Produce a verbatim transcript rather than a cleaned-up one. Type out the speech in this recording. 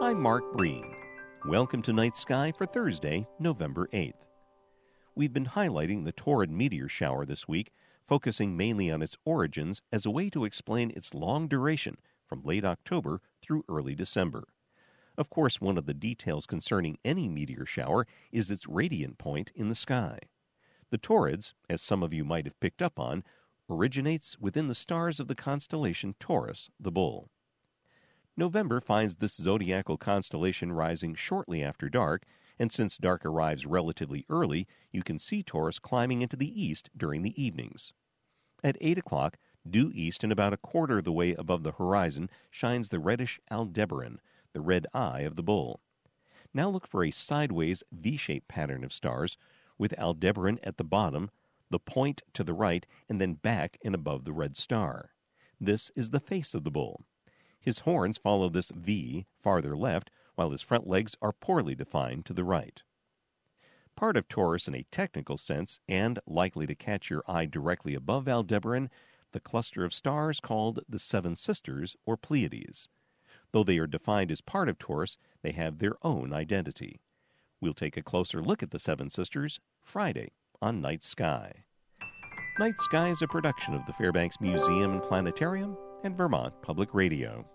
I'm Mark Breen. Welcome to Night Sky for Thursday, November eighth. We've been highlighting the Taurid meteor shower this week, focusing mainly on its origins as a way to explain its long duration from late October through early December. Of course, one of the details concerning any meteor shower is its radiant point in the sky. The Taurids, as some of you might have picked up on, originates within the stars of the constellation Taurus, the Bull. November finds this zodiacal constellation rising shortly after dark, and since dark arrives relatively early, you can see Taurus climbing into the east during the evenings. At eight o'clock, due east and about a quarter of the way above the horizon, shines the reddish Aldebaran, the red eye of the Bull. Now look for a sideways V-shaped pattern of stars, with Aldebaran at the bottom, the point to the right, and then back and above the red star. This is the face of the Bull. His horns follow this V farther left, while his front legs are poorly defined to the right. Part of Taurus in a technical sense, and likely to catch your eye directly above Aldebaran, the cluster of stars called the Seven Sisters or Pleiades. Though they are defined as part of Taurus, they have their own identity. We'll take a closer look at the Seven Sisters Friday on Night Sky. Night Sky is a production of the Fairbanks Museum and Planetarium and Vermont Public Radio.